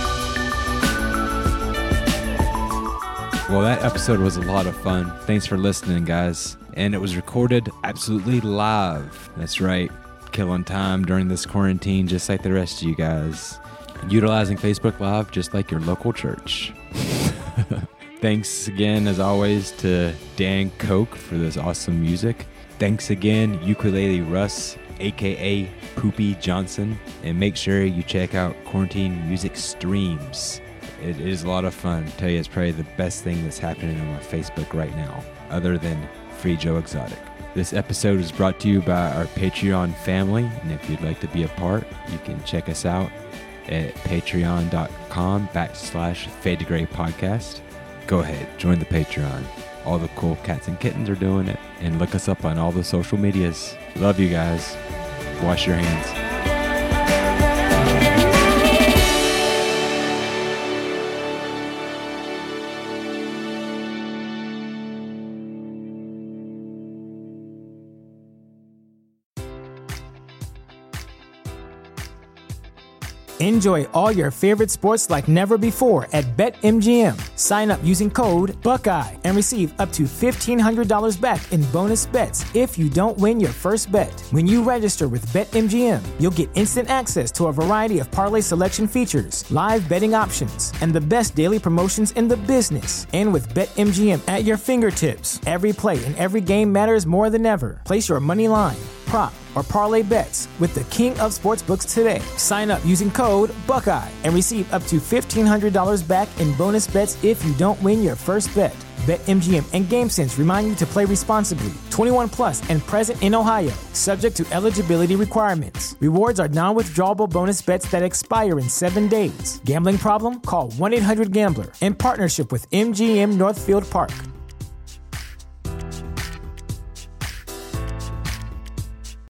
Well, that episode was a lot of fun. Thanks for listening, guys. And it was recorded absolutely live. That's right. Killing time during this quarantine, just like the rest of you guys. Utilizing Facebook Live, just like your local church. Thanks again, as always, to Dan Koch for this awesome music. Thanks again, Ukulele Russ, a k a. Poopy Johnson. And make sure you check out Quarantine Music Streams. It is a lot of fun. I tell you, it's probably the best thing that's happening on my Facebook right now, other than Free Joe Exotic. This episode is brought to you by our Patreon family, and if you'd like to be a part, you can check us out at patreon.com backslash Fade to Gray podcast. Go ahead, join the Patreon. All the cool cats and kittens are doing it, and look us up on all the social medias. Love you guys. Wash your hands. Enjoy all your favorite sports like never before at BetMGM. Sign up using code Buckeye and receive up to fifteen hundred dollars back in bonus bets if you don't win your first bet. When you register with BetMGM, you'll get instant access to a variety of parlay selection features, live betting options, and the best daily promotions in the business. And with BetMGM at your fingertips, every play and every game matters more than ever. Place your money line, prop, or parlay bets with the king of sportsbooks today. Sign up using code Buckeye and receive up to fifteen hundred dollars back in bonus bets if you don't win your first bet. BetMGM and GameSense remind you to play responsibly. twenty-one plus and present in Ohio, subject to eligibility requirements. Rewards are non-withdrawable bonus bets that expire in seven days. Gambling problem? Call one eight hundred gambler in partnership with M G M Northfield Park.